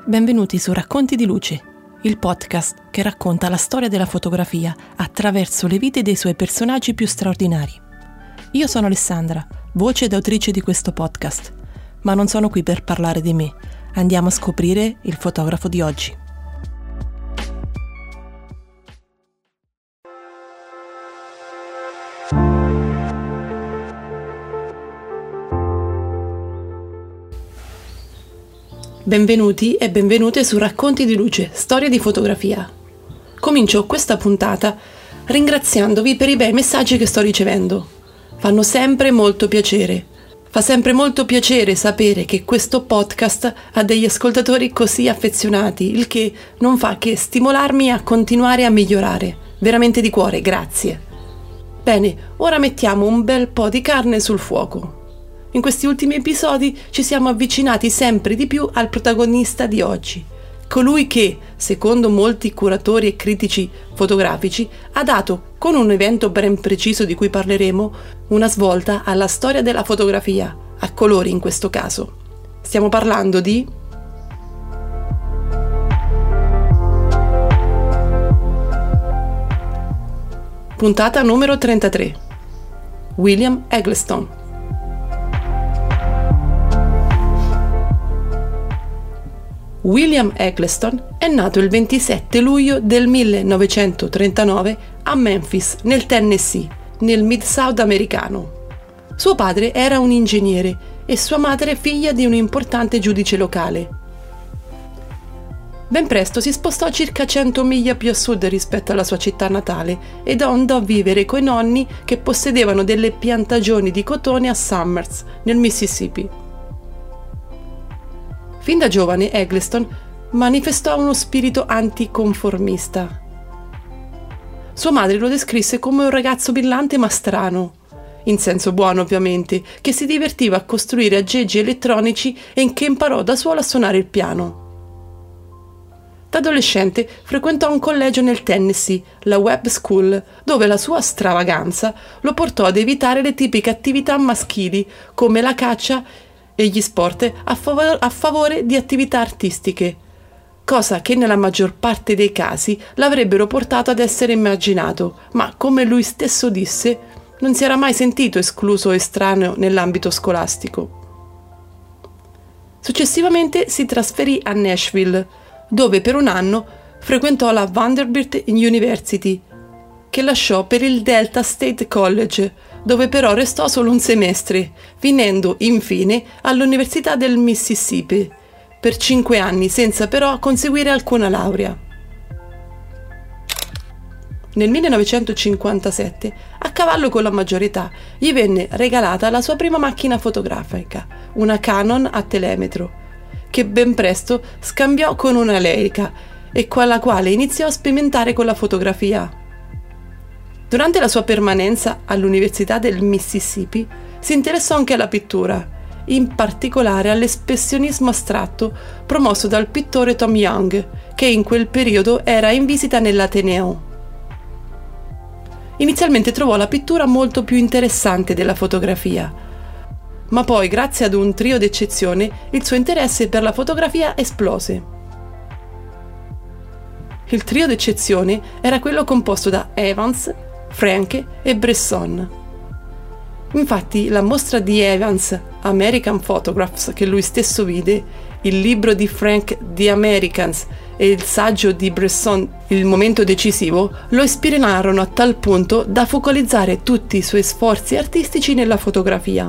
Benvenuti su Racconti di Luce, il podcast che racconta la storia della fotografia attraverso le vite dei suoi personaggi più straordinari. Io sono Alessandra, voce ed autrice di questo podcast, ma non sono qui per parlare di me. Andiamo a scoprire il fotografo di oggi. Benvenuti e benvenute su Racconti di Luce, storia di fotografia. Comincio questa puntata ringraziandovi per i bei messaggi che sto ricevendo. Fanno sempre molto piacere. Fa sempre molto piacere sapere che questo podcast ha degli ascoltatori così affezionati, il che non fa che stimolarmi a continuare a migliorare. Veramente di cuore, grazie. Bene, ora mettiamo un bel po' di carne sul fuoco. In questi ultimi episodi ci siamo avvicinati sempre di più al protagonista di oggi, colui che, secondo molti curatori e critici fotografici, ha dato, con un evento ben preciso di cui parleremo, una svolta alla storia della fotografia, a colori in questo caso. Stiamo parlando di puntata numero 33. William Eggleston. William Eggleston è nato il 27 luglio del 1939 a Memphis, nel Tennessee, nel Mid-South americano. Suo padre era un ingegnere e sua madre figlia di un importante giudice locale. Ben presto si spostò circa 100 miglia più a sud rispetto alla sua città natale ed andò a vivere coi nonni che possedevano delle piantagioni di cotone a Summers, nel Mississippi. Fin da giovane Eggleston manifestò uno spirito anticonformista. Sua madre lo descrisse come un ragazzo brillante ma strano, in senso buono ovviamente, che si divertiva a costruire aggeggi elettronici e che imparò da solo a suonare il piano. Da adolescente frequentò un collegio nel Tennessee, la Webb School, dove la sua stravaganza lo portò ad evitare le tipiche attività maschili come la caccia e gli sport a favore di attività artistiche, cosa che nella maggior parte dei casi l'avrebbero portato ad essere immaginato, ma come lui stesso disse, non si era mai sentito escluso o estraneo nell'ambito scolastico. Successivamente si trasferì a Nashville, dove per un anno frequentò la Vanderbilt University, che lasciò per il Delta State College, dove però restò solo un semestre, finendo infine all'Università del Mississippi per 5 anni, senza però conseguire alcuna laurea. Nel 1957, a cavallo con la maggiore età, gli venne regalata la sua prima macchina fotografica, una Canon a telemetro, che ben presto scambiò con una Leica e con la quale iniziò a sperimentare con la fotografia. Durante la sua permanenza all'Università del Mississippi si interessò anche alla pittura, in particolare all'espressionismo astratto promosso dal pittore Tom Young, che in quel periodo era in visita nell'Ateneo. Inizialmente trovò la pittura molto più interessante della fotografia, ma poi, grazie ad un trio d'eccezione, il suo interesse per la fotografia esplose. Il trio d'eccezione era quello composto da Evans, Frank e Bresson. Infatti la mostra di Evans, American Photographs, che lui stesso vide, il libro di Frank, The Americans, e il saggio di Bresson, Il momento decisivo, lo ispirarono a tal punto da focalizzare tutti i suoi sforzi artistici nella fotografia.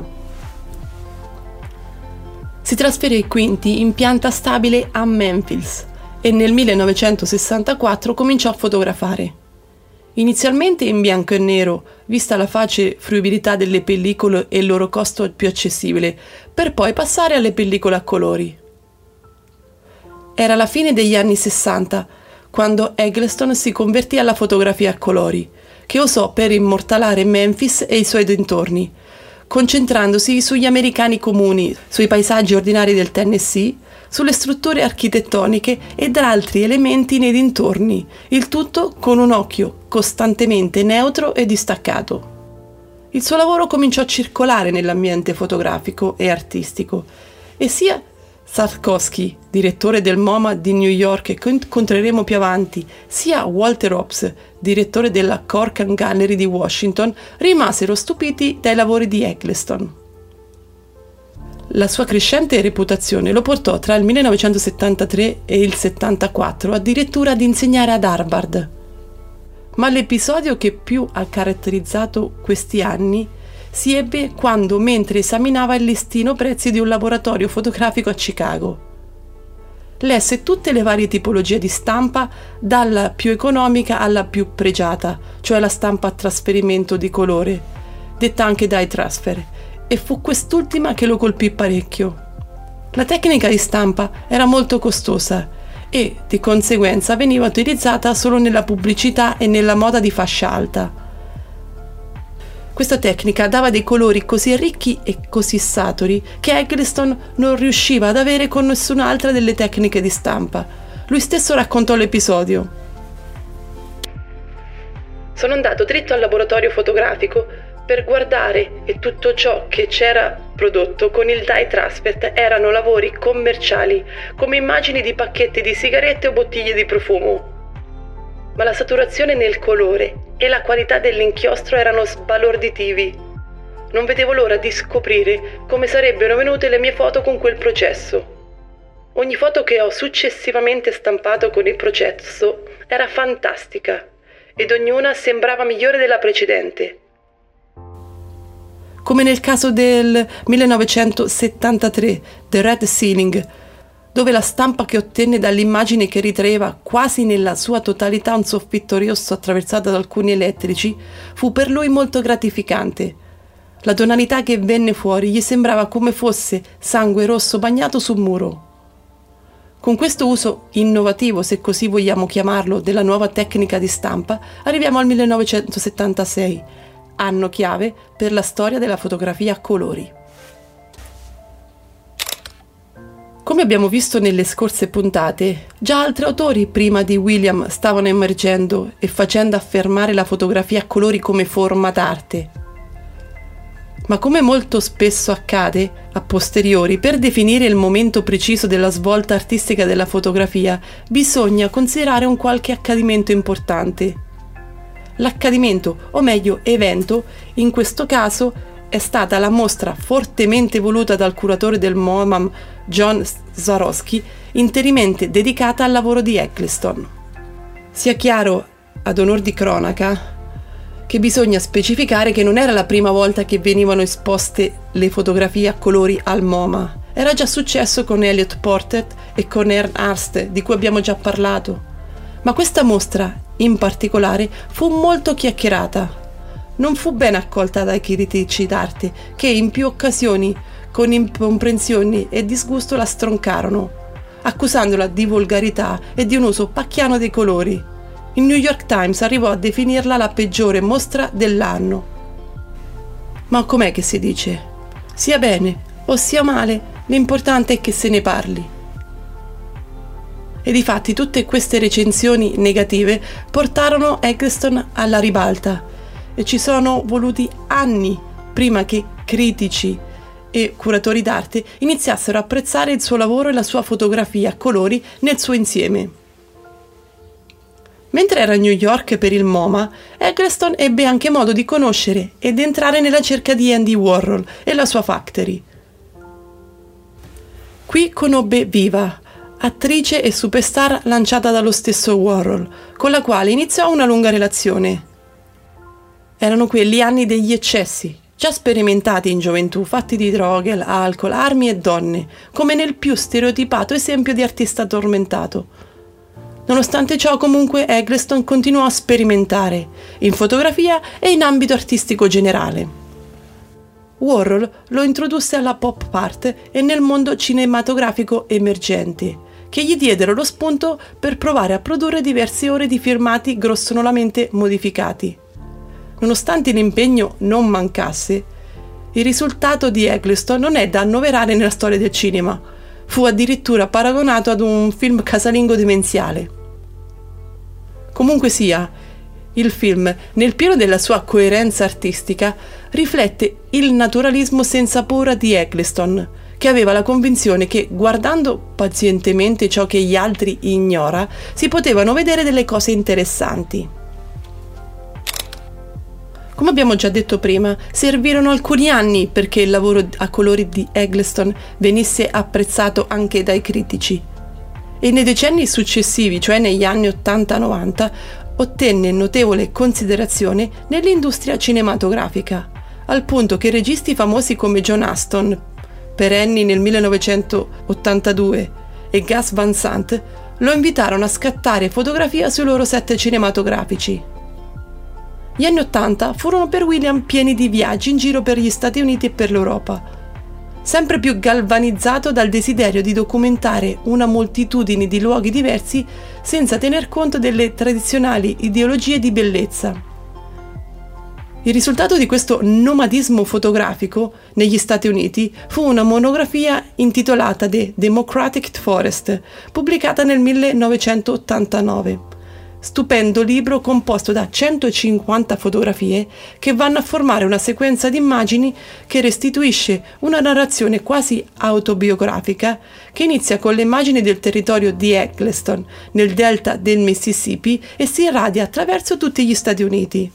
Si trasferì quindi in pianta stabile a Memphis e nel 1964 cominciò a fotografare. Inizialmente in bianco e nero, vista la facile fruibilità delle pellicole e il loro costo più accessibile, per poi passare alle pellicole a colori. Era la fine degli anni 60, quando Eggleston si convertì alla fotografia a colori, che usò per immortalare Memphis e i suoi dintorni, concentrandosi sugli americani comuni, sui paesaggi ordinari del Tennessee, sulle strutture architettoniche ed altri elementi nei dintorni, il tutto con un occhio costantemente neutro e distaccato. Il suo lavoro cominciò a circolare nell'ambiente fotografico e artistico e sia Sapkowski, direttore del MoMA di New York che incontreremo più avanti, sia Walter Ops, direttore della Corcoran Gallery di Washington, rimasero stupiti dai lavori di Eggleston. La sua crescente reputazione lo portò tra il 1973 e il 74 addirittura ad insegnare ad Harvard. Ma l'episodio che più ha caratterizzato questi anni si ebbe quando, mentre esaminava il listino prezzi di un laboratorio fotografico a Chicago, lesse tutte le varie tipologie di stampa, dalla più economica alla più pregiata, cioè la stampa a trasferimento di colore, detta anche dye transfer, e fu quest'ultima che lo colpì parecchio. La tecnica di stampa era molto costosa e, di conseguenza, veniva utilizzata solo nella pubblicità e nella moda di fascia alta. Questa tecnica dava dei colori così ricchi e così saturi che Eggleston non riusciva ad avere con nessun'altra delle tecniche di stampa. Lui stesso raccontò l'episodio. Sono andato dritto al laboratorio fotografico per guardare e tutto ciò che c'era prodotto con il dye transfer erano lavori commerciali, come immagini di pacchetti di sigarette o bottiglie di profumo. Ma la saturazione nel colore e la qualità dell'inchiostro erano sbalorditivi. Non vedevo l'ora di scoprire come sarebbero venute le mie foto con quel processo. Ogni foto che ho successivamente stampato con il processo era fantastica ed ognuna sembrava migliore della precedente. Come nel caso del 1973, The Red Ceiling, dove la stampa che ottenne dall'immagine che ritraeva quasi nella sua totalità un soffitto rosso attraversato da alcuni elettrici, fu per lui molto gratificante. La tonalità che venne fuori gli sembrava come fosse sangue rosso bagnato sul muro. Con questo uso innovativo, se così vogliamo chiamarlo, della nuova tecnica di stampa, arriviamo al 1976, anno chiave per la storia della fotografia a colori. Come abbiamo visto nelle scorse puntate, già altri autori prima di William stavano emergendo e facendo affermare la fotografia a colori come forma d'arte. Ma come molto spesso accade, a posteriori, per definire il momento preciso della svolta artistica della fotografia, bisogna considerare un qualche accadimento importante. L'accadimento, o meglio evento, in questo caso è stata la mostra fortemente voluta dal curatore del MoMA John Swarovski, interamente dedicata al lavoro di Eggleston. Sia chiaro, ad onor di cronaca, che bisogna specificare che non era la prima volta che venivano esposte le fotografie a colori al MoMA. Era già successo con Elliot Portet e con Ernst, di cui abbiamo già parlato. Ma questa mostra, in particolare, fu molto chiacchierata. Non fu ben accolta dai critici d'arte, che in più occasioni, con incomprensioni e disgusto, la stroncarono, accusandola di volgarità e di un uso pacchiano dei colori. Il New York Times arrivò a definirla la peggiore mostra dell'anno. Ma com'è che si dice? Sia bene o sia male, l'importante è che se ne parli. E difatti tutte queste recensioni negative portarono Eggleston alla ribalta, e ci sono voluti anni prima che critici e curatori d'arte iniziassero a apprezzare il suo lavoro e la sua fotografia a colori nel suo insieme. Mentre era a New York per il MoMA, Eggleston ebbe anche modo di conoscere ed entrare nella cerca di Andy Warhol e la sua Factory. Qui conobbe Viva, attrice e superstar lanciata dallo stesso Warhol, con la quale iniziò una lunga relazione. Erano quelli anni degli eccessi, già sperimentati in gioventù, fatti di droghe, alcol, armi e donne, come nel più stereotipato esempio di artista tormentato. Nonostante ciò, comunque, Eggleston continuò a sperimentare, in fotografia e in ambito artistico generale. Warhol lo introdusse alla pop art e nel mondo cinematografico emergente, che gli diedero lo spunto per provare a produrre diverse ore di filmati grossolanamente modificati. Nonostante l'impegno non mancasse, il risultato di Eggleston non è da annoverare nella storia del cinema. Fu addirittura paragonato ad un film casalingo demenziale. Comunque sia, il film, nel pieno della sua coerenza artistica, riflette il naturalismo senza paura di Eggleston, che aveva la convinzione che, guardando pazientemente ciò che gli altri ignora, si potevano vedere delle cose interessanti. Come abbiamo già detto prima, servirono alcuni anni perché il lavoro a colori di Eggleston venisse apprezzato anche dai critici. E nei decenni successivi, cioè negli anni 80-90, ottenne notevole considerazione nell'industria cinematografica, al punto che registi famosi come John Huston, perenni nel 1982, e Gus Van Sant lo invitarono a scattare fotografia sui loro set cinematografici. Gli anni 80 furono per William pieni di viaggi in giro per gli Stati Uniti e per l'Europa, sempre più galvanizzato dal desiderio di documentare una moltitudine di luoghi diversi senza tener conto delle tradizionali ideologie di bellezza. Il risultato di questo nomadismo fotografico negli Stati Uniti fu una monografia intitolata The Democratic Forest, pubblicata nel 1989. Stupendo libro composto da 150 fotografie che vanno a formare una sequenza di immagini che restituisce una narrazione quasi autobiografica che inizia con le immagini del territorio di Eggleston nel delta del Mississippi e si irradia attraverso tutti gli Stati Uniti.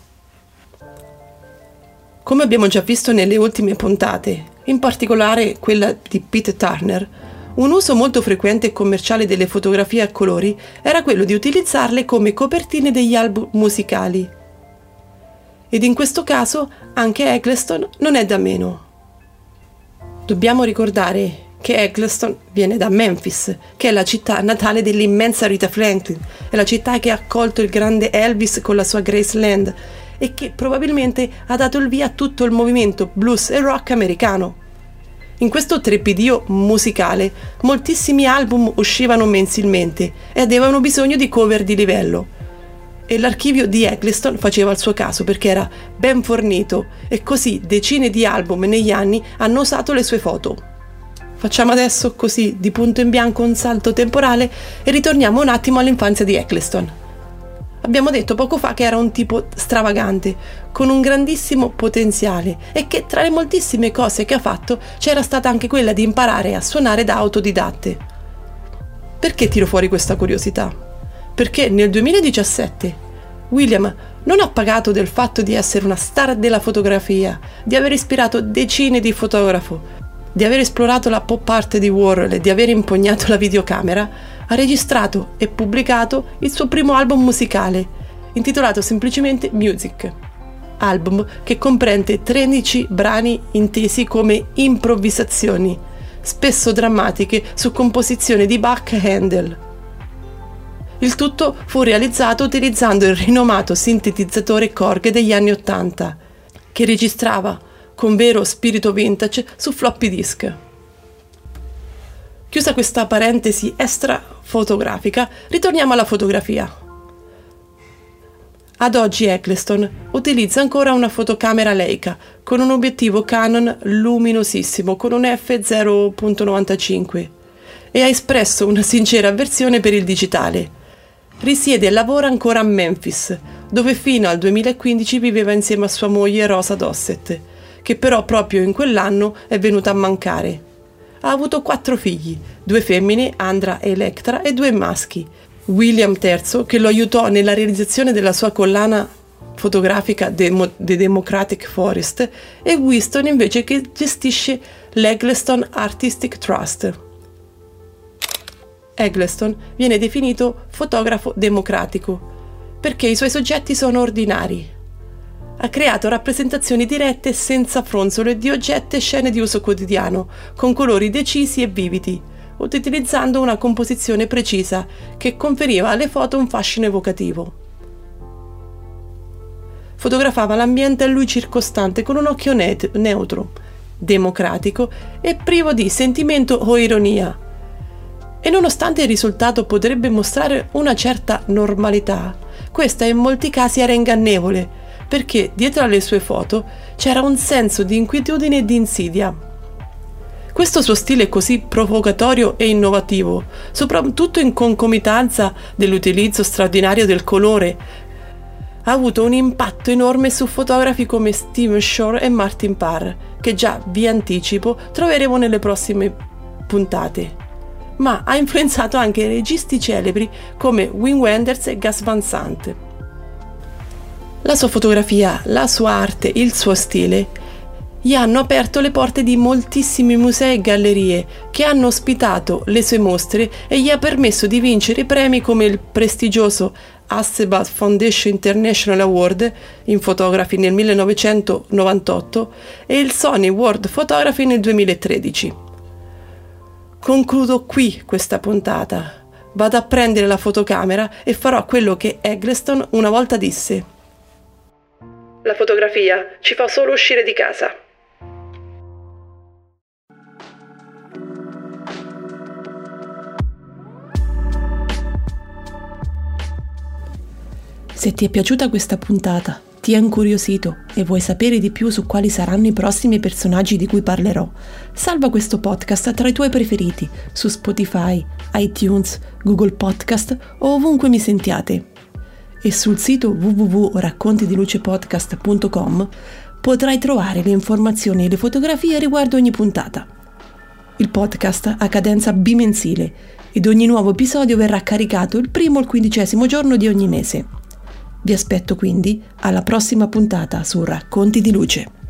Come abbiamo già visto nelle ultime puntate, in particolare quella di Pete Turner, un uso molto frequente e commerciale delle fotografie a colori era quello di utilizzarle come copertine degli album musicali. Ed in questo caso anche Eggleston non è da meno. Dobbiamo ricordare che Eggleston viene da Memphis, che è la città natale dell'immensa Rita Franklin, è la città che ha accolto il grande Elvis con la sua Graceland e che probabilmente ha dato il via a tutto il movimento blues e rock americano. In questo trepidio musicale, moltissimi album uscivano mensilmente e avevano bisogno di cover di livello. E l'archivio di Eggleston faceva il suo caso perché era ben fornito e così decine di album negli anni hanno usato le sue foto. Facciamo adesso così di punto in bianco un salto temporale e ritorniamo un attimo all'infanzia di Eggleston. Abbiamo detto poco fa che era un tipo stravagante, con un grandissimo potenziale e che tra le moltissime cose che ha fatto c'era stata anche quella di imparare a suonare da autodidatte. Perché tiro fuori questa curiosità? Perché nel 2017 William non ha pagato del fatto di essere una star della fotografia, di aver ispirato decine di fotografi, di aver esplorato la pop art di Warhol e di aver impugnato la videocamera. Ha registrato e pubblicato il suo primo album musicale, intitolato semplicemente Music, album che comprende 13 brani intesi come improvvisazioni, spesso drammatiche su composizioni di Bach e Handel. Il tutto fu realizzato utilizzando il rinomato sintetizzatore Korg degli anni '80, che registrava con vero spirito vintage su floppy disk. Chiusa questa parentesi extra fotografica, ritorniamo alla fotografia. Ad oggi Eggleston utilizza ancora una fotocamera Leica con un obiettivo Canon luminosissimo con un f0.95 e ha espresso una sincera avversione per il digitale. Risiede e lavora ancora a Memphis, dove fino al 2015 viveva insieme a sua moglie Rosa Dossett, che però proprio in quell'anno è venuta a mancare. Ha avuto 4 figli, 2 femmine, Andra e Electra, e 2 maschi. William III, che lo aiutò nella realizzazione della sua collana fotografica The Democratic Forest, e Winston invece che gestisce l'Eggleston Artistic Trust. Eggleston viene definito fotografo democratico perché i suoi soggetti sono ordinari. Ha creato rappresentazioni dirette e senza fronzole di oggetti e scene di uso quotidiano, con colori decisi e vividi, utilizzando una composizione precisa che conferiva alle foto un fascino evocativo. Fotografava l'ambiente a lui circostante con un occhio neutro, democratico e privo di sentimento o ironia. E nonostante il risultato potrebbe mostrare una certa normalità, questa in molti casi era ingannevole, perché dietro alle sue foto c'era un senso di inquietudine e di insidia. Questo suo stile così provocatorio e innovativo, soprattutto in concomitanza dell'utilizzo straordinario del colore, ha avuto un impatto enorme su fotografi come Steven Shore e Martin Parr, che già vi anticipo troveremo nelle prossime puntate, ma ha influenzato anche registi celebri come Wim Wenders e Gus Van Sant. La sua fotografia, la sua arte, il suo stile gli hanno aperto le porte di moltissimi musei e gallerie che hanno ospitato le sue mostre e gli ha permesso di vincere premi come il prestigioso Hasselblad Foundation International Award in Photography nel 1998 e il Sony World Photography nel 2013. Concludo qui questa puntata. Vado a prendere la fotocamera e farò quello che Eggleston una volta disse: la fotografia ci fa solo uscire di casa. Se ti è piaciuta questa puntata, ti è incuriosito e vuoi sapere di più su quali saranno i prossimi personaggi di cui parlerò, salva questo podcast tra i tuoi preferiti su Spotify, iTunes, Google Podcast o ovunque mi sentiate. E sul sito www.raccontidilucepodcast.com potrai trovare le informazioni e le fotografie riguardo ogni puntata. Il podcast ha cadenza bimensile ed ogni nuovo episodio verrà caricato il primo o il 15° giorno di ogni mese. Vi aspetto quindi alla prossima puntata su Racconti di Luce.